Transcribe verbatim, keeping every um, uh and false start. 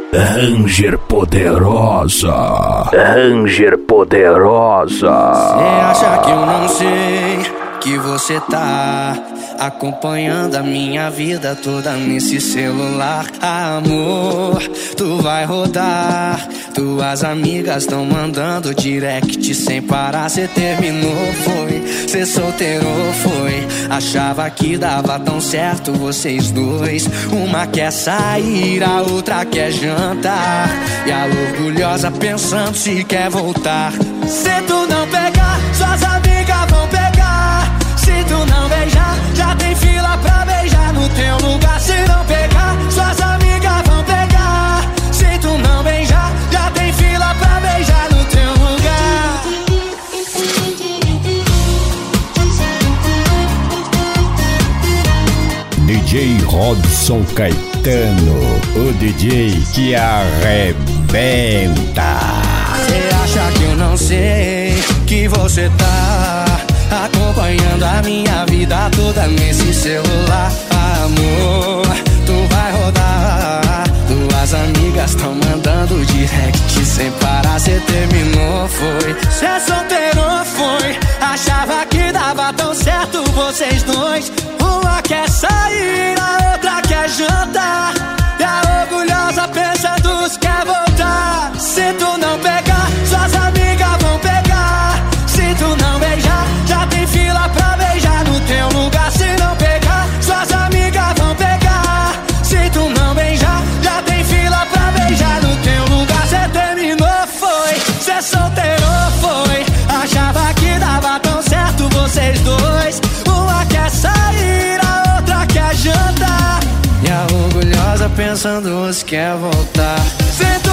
Ranger poderosa, Ranger poderosa. Cê acha que eu não sei que você tá acompanhando a minha vida toda nesse celular? Amor, tu vai rodar. Tuas amigas tão mandando direct sem parar. Cê terminou, foi? Cê solteirou, foi? Achava que dava tão certo vocês dois. Uma quer sair, a outra quer jantar. E a orgulhosa pensando se quer voltar. Se tu não pegar, suas amigas vão pegar. Se tu não beijar, já tem fila pra beijar no teu lugar. Se não pegar, suas amigas vão pegar. Se tu não beijar, já tem fila pra beijar no teu lugar. D J Robson Caetano, o D J que arrebenta. Cê acha que eu não sei que você tá acompanhando a minha vida toda nesse celular? Amor, tu vai rodar. Tuas amigas tão mandando direct sem parar. Cê terminou, foi? Cê solteirou, foi? Achava que dava tão certo vocês dois. Uma quer sair, a outra quer jantar. E a orgulhosa pensando se quer voltar. Se tu não pegar, suas amigas vão pegar. Se tu não beijar, já tem fila pra beijar no teu lugar. Se não pegar, suas amigas vão pegar. Se tu não beijar, já tem fila pra beijar no teu lugar. Cê terminou, foi? Cê solteirou, foi? Achava que dava tão certo vocês dois. Uma quer sair, a outra quer jantar. E a orgulhosa pensando se quer voltar. Cê